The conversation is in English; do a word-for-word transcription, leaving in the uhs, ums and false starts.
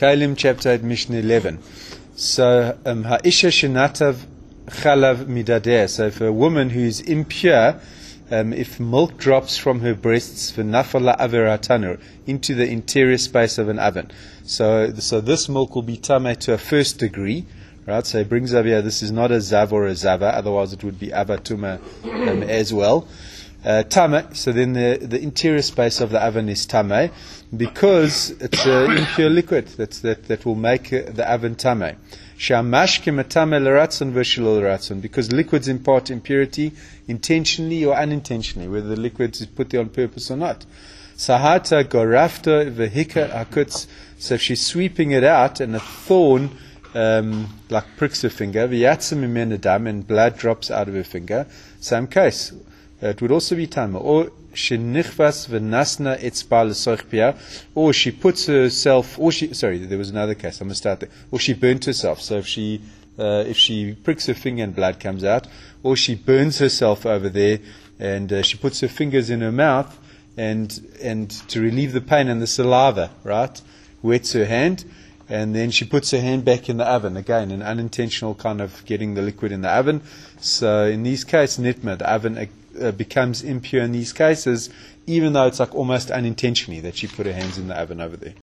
Kalim chapter eight, Mishnah eleven. So, um, ha'isha shenatav chalav midadeh. So, if a woman who is impure, um, if milk drops from her breasts, v'nafala averatanur, into the interior space of an oven. So, so this milk will be tameh to a first degree. Right, so it brings over here, this is not a zav or a zava, otherwise it would be avatuma um, as well. Uh, tame, so then the, the interior space of the oven is tame, because it's an impure liquid that's, that, that will make uh, the oven tame. Shamashke matame l'ratzon v'shelo l'ratzon, because liquids impart impurity intentionally or unintentionally, whether the liquid is put there on purpose or not. Sahata gorafta v'hika akutz, so if she's sweeping it out and a thorn Um, like pricks her finger, and blood drops out of her finger, same case. Uh, it would also be tama. Or or she puts herself, or she, sorry, there was another case, I must start there. Or she burnt herself. So if she, uh, if she pricks her finger and blood comes out, or she burns herself over there, and uh, she puts her fingers in her mouth, and and to relieve the pain and the saliva, right, wets her hand. And then she puts her hand back in the oven. Again, an unintentional kind of getting the liquid in the oven. So in these cases, nitma, the oven uh, becomes impure in these cases, even though it's like almost unintentionally that she put her hands in the oven over there.